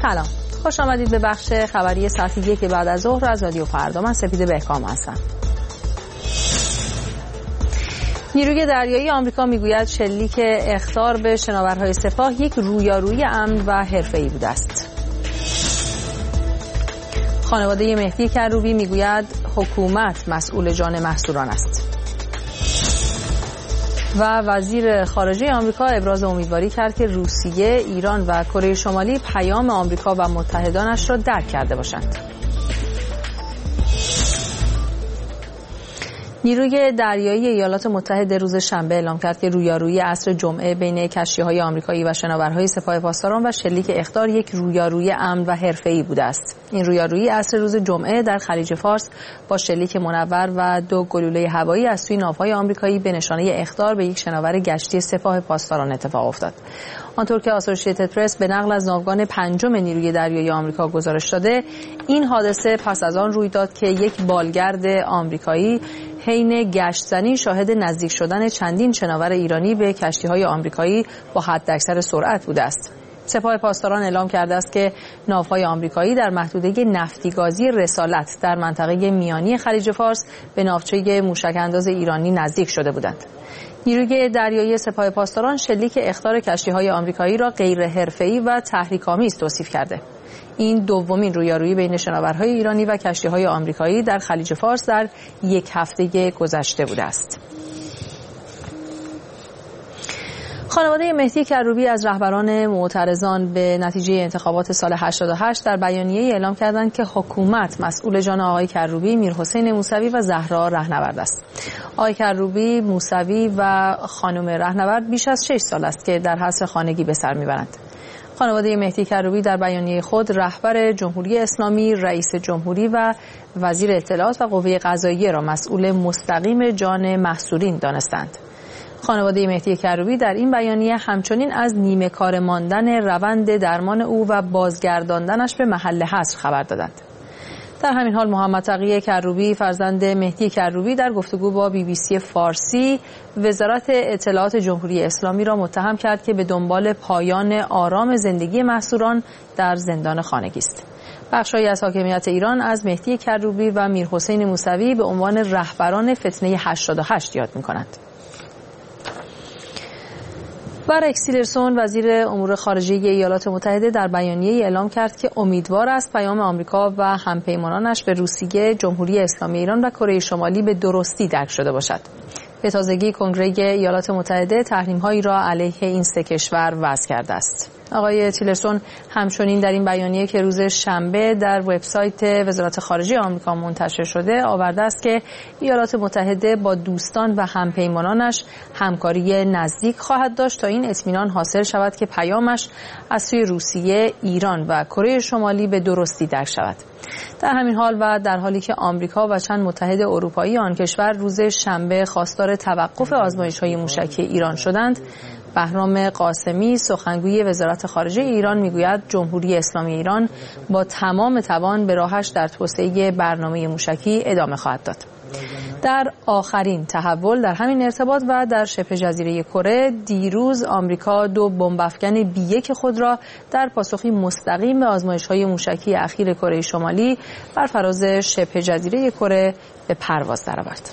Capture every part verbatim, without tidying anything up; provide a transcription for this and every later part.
سلام، خوش آمدید به بخش خبری ساعت یک بعد از ظهر از رادیو فردا. من سپیده بهکام هستم. نیروی دریایی آمریکا میگوید شلیک اخطار به شناورهای سپاه یک رویارویی امن و حرفه‌ای بوده است. خانواده مهدی کروبی میگوید حکومت مسئول جان محصوران است. و وزیر خارجه آمریکا ابراز امیدواری کرد که روسیه، ایران و کره شمالی پیام آمریکا و متحدانش را درک کرده باشند. نیروی دریایی ایالات متحده روز شنبه اعلام کرد که رویارویی عصر جمعه بین کشتی‌های آمریکایی و شناورهای سپاه پاسداران و شلیک اخطار یک رویارویی امن و حرفه‌ای بوده است. این رویارویی عصر روز جمعه در خلیج فارس با شلیک منور و دو گلوله هوایی از سوی ناوهای آمریکایی به نشانه اخطار به یک شناور گشتی سپاه پاسداران اتفاق افتاد. آنطور که اسوسییتد پرس به نقل از ناوگان پنجم نیروی دریایی آمریکا گزارش داده، این حادثه پس از آن روی داد که یک بالگرد آمریکایی حین گشت‌زنی شاهد نزدیک شدن چندین شناور ایرانی به کشتی‌های آمریکایی با حداکثر سرعت بوده است. سپاه پاسداران اعلام کرده است که ناوهای آمریکایی در محدوده نفتی‌گازی رسالت در منطقه میانی خلیج فارس به ناوچه موشک‌انداز ایرانی نزدیک شده بودند. نیروی دریایی سپاه پاسداران شلیک اخطار کشتی‌های آمریکایی را غیر حرفه‌ای و تحریک‌آمیز توصیف کرده. این دومین رویارویی بین شناورهای ایرانی و کشتی‌های آمریکایی در خلیج فارس در یک هفته گذشته بوده است. خانواده مهدی کروبی از رهبران معترضان به نتیجه انتخابات سال هشتاد و هشت در بیانیه‌ای اعلام کردند که حکومت مسئول جان آقای کروبی، میرحسین موسوی و زهرا رهنورد است. آقای کروبی، موسوی و خانم رهنورد بیش از شش سال است که در حصر خانگی به سر میبرند. خانواده مهدی کروبی در بیانیه خود رهبر جمهوری اسلامی، رئیس جمهوری و وزیر اطلاعات و قوه قضاییه را مسئول مستقیم جان محصورین دانستند. خانواده مهدی کروبی در این بیانیه همچنین از نیمه کار ماندن روند درمان او و بازگرداندنش به محل حصر خبر دادند. در همین حال محمد تقی کروبی فرزند مهدی کروبی در گفتگو با بی بی سی فارسی وزارت اطلاعات جمهوری اسلامی را متهم کرد که به دنبال پایان آرام زندگی محصوران در زندان خانگی است. بخش‌هایی از حاکمیت ایران از مهدی کروبی و میرحسین موسوی به عنوان رهبران فتنه هشتاد و هشت یاد می‌کنند. و رکس تیلرسون وزیر امور خارجه ایالات متحده در بیانیه‌ای اعلام کرد که امیدوار است پیام آمریکا و همپیمانانش به روسیه، جمهوری اسلامی ایران و کره شمالی به درستی درک شده باشد. به تازگی کنگره ایالات متحده تحریم‌هایی را علیه این سه کشور وضع کرده است. آقای تیلرسون همچنین در این بیانیه که روز شنبه در وبسایت وزارت خارجه آمریکا منتشر شده آورده است که ایالات متحده با دوستان و همپیمانانش همکاری نزدیک خواهد داشت تا این اطمینان حاصل شود که پیامش از سوی روسیه، ایران و کره شمالی به درستی درک شود. در همین حال و در حالی که آمریکا و چند متحد اروپایی آن کشور روز شنبه خواستار توقف آزمایش‌های موشکی ایران شدند، بهرام قاسمی سخنگوی وزارت خارجه ایران میگوید جمهوری اسلامی ایران با تمام توان به راهش در توسعه برنامه موشکی ادامه خواهد داد. در آخرین تحول در همین ارتباط و در شبه جزیره کره، دیروز آمریکا دو بمب افکن بی یک خود را در پاسخی مستقیم به آزمایش‌های موشکی اخیر کره شمالی بر فراز شبه جزیره کره به پرواز درآورد.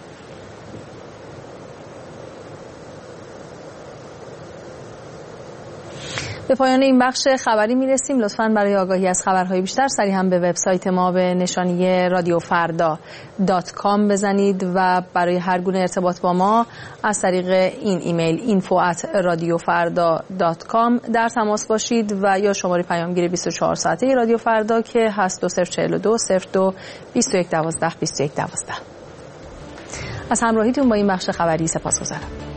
به پایان این بخش خبری میرسیم. لطفاً برای آگاهی از خبرهای بیشتر سریع هم به وبسایت ما به نشانی رادیو فردا دات کام بزنید و برای هر گونه ارتباط با ما از طریق این ایمیل اینفو ات رادیو فردا دات کام در تماس باشید و یا شماره پیامگیر بیست و چهار ساعته رادیو فردا که هست دو صفر چهار دو صفر دو بیست و یک دوازده بیست و یک دوازده. از همراهیتون با این بخش خبری سپاسگزارم.